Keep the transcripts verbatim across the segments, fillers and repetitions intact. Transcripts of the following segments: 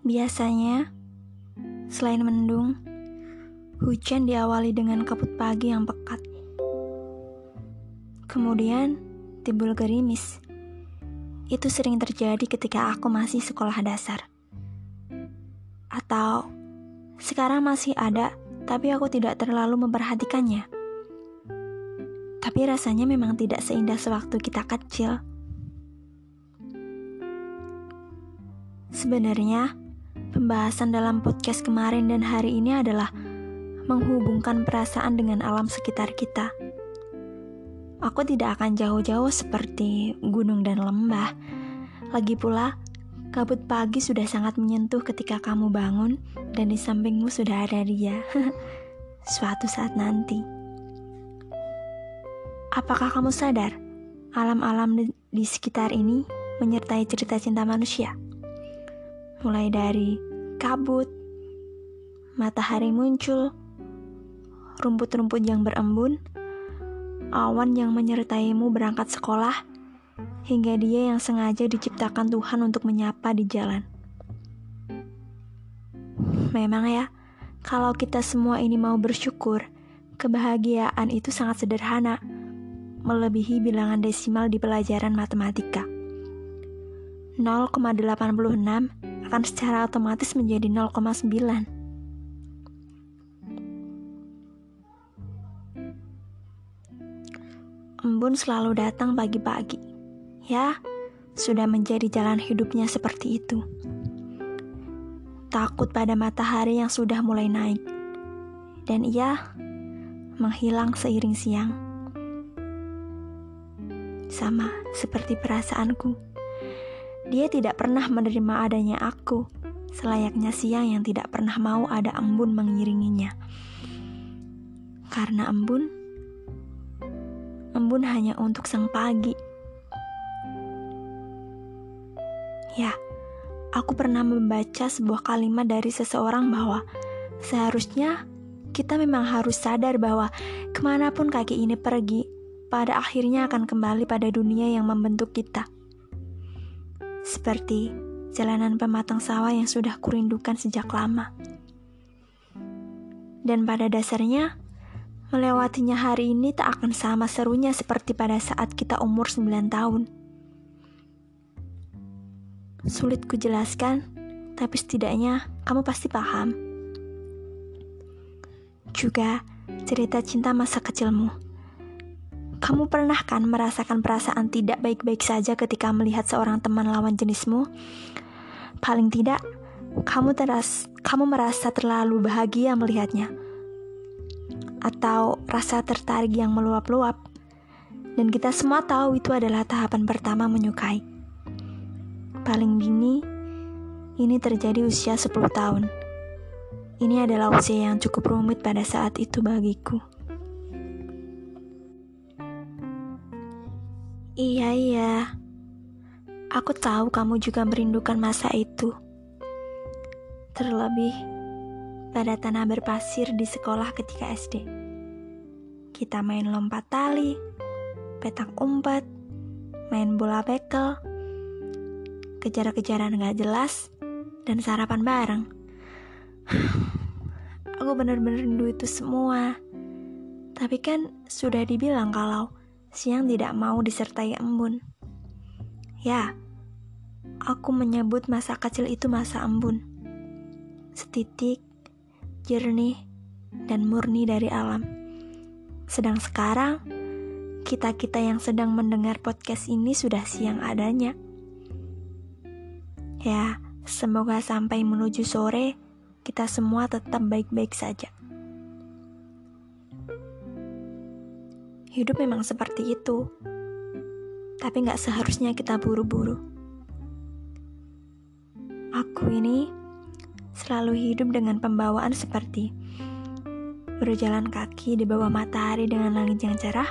Biasanya, selain mendung, hujan diawali dengan kabut pagi yang pekat. Kemudian, timbul gerimis. Itu sering terjadi ketika aku masih sekolah dasar. Atau, sekarang masih ada, tapi aku tidak terlalu memperhatikannya. Tapi rasanya memang tidak seindah sewaktu kita kecil. Sebenarnya, pembahasan dalam podcast kemarin dan hari ini adalah menghubungkan perasaan dengan alam sekitar kita. Aku tidak akan jauh-jauh seperti gunung dan lembah. Lagi pula, kabut pagi sudah sangat menyentuh ketika kamu bangun dan di sampingmu sudah ada dia. Suatu saat nanti. Apakah kamu sadar, alam-alam di, di sekitar ini menyertai cerita cinta manusia? Mulai dari kabut, matahari muncul, rumput-rumput yang berembun, awan yang menyertaimu berangkat sekolah, hingga dia yang sengaja diciptakan Tuhan untuk menyapa di jalan. Memang ya, kalau kita semua ini mau bersyukur, kebahagiaan itu sangat sederhana, melebihi bilangan desimal di pelajaran matematika. nol koma delapan enam akan secara otomatis menjadi nol koma sembilan. Embun selalu datang pagi-pagi. Ya, sudah menjadi jalan hidupnya seperti itu. Takut pada matahari yang sudah mulai naik. Dan ia menghilang seiring siang. Sama seperti perasaanku. Dia tidak pernah menerima adanya aku, selayaknya siang yang tidak pernah mau ada embun mengiringinya. Karena embun, embun hanya untuk sang pagi. Ya, aku pernah membaca sebuah kalimat dari seseorang bahwa seharusnya kita memang harus sadar bahwa kemanapun kaki ini pergi, pada akhirnya akan kembali pada dunia yang membentuk kita. Seperti jalanan pematang sawah yang sudah kurindukan sejak lama. Dan pada dasarnya, melewatinya hari ini tak akan sama serunya seperti pada saat kita umur sembilan tahun. Sulit kujelaskan, tapi setidaknya kamu pasti paham. Juga cerita cinta masa kecilmu. Kamu pernah kan merasakan perasaan tidak baik-baik saja ketika melihat seorang teman lawan jenismu? Paling tidak, kamu teras, kamu merasa terlalu bahagia melihatnya. Atau rasa tertarik yang meluap-luap. Dan kita semua tahu itu adalah tahapan pertama menyukai. Paling dini, ini terjadi usia sepuluh tahun. Ini adalah usia yang cukup rumit pada saat itu bagiku. Iya, iya. Aku tahu kamu juga merindukan masa itu. Terlebih pada tanah berpasir di sekolah ketika S D. Kita main lompat tali, petak umpet, main bola bekel, kejar-kejaran gak jelas, dan sarapan bareng. Aku benar-benar rindu itu semua. Tapi kan sudah dibilang kalau siang tidak mau disertai embun. Ya, aku menyebut masa kecil itu masa embun. Setitik, jernih, dan murni dari alam. Sedang sekarang, kita-kita yang sedang mendengar podcast ini sudah siang adanya. Ya, semoga sampai menuju sore, kita semua tetap baik-baik saja. Hidup memang seperti itu, tapi gak seharusnya kita buru-buru. Aku ini selalu hidup dengan pembawaan seperti berjalan kaki di bawah matahari dengan langit yang cerah.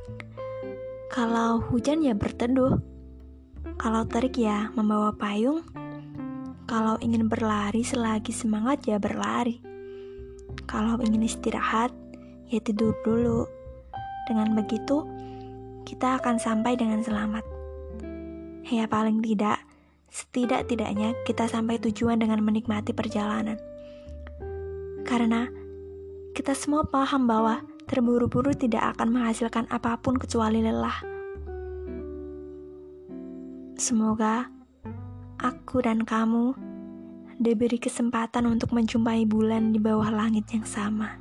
Kalau hujan ya berteduh, kalau terik ya membawa payung, kalau ingin berlari selagi semangat ya berlari, kalau ingin istirahat ya tidur dulu. Dengan begitu, kita akan sampai dengan selamat. Ya paling tidak, setidak-tidaknya kita sampai tujuan dengan menikmati perjalanan. Karena kita semua paham bahwa terburu-buru tidak akan menghasilkan apapun kecuali lelah. Semoga aku dan kamu diberi kesempatan untuk menjumpai bulan di bawah langit yang sama.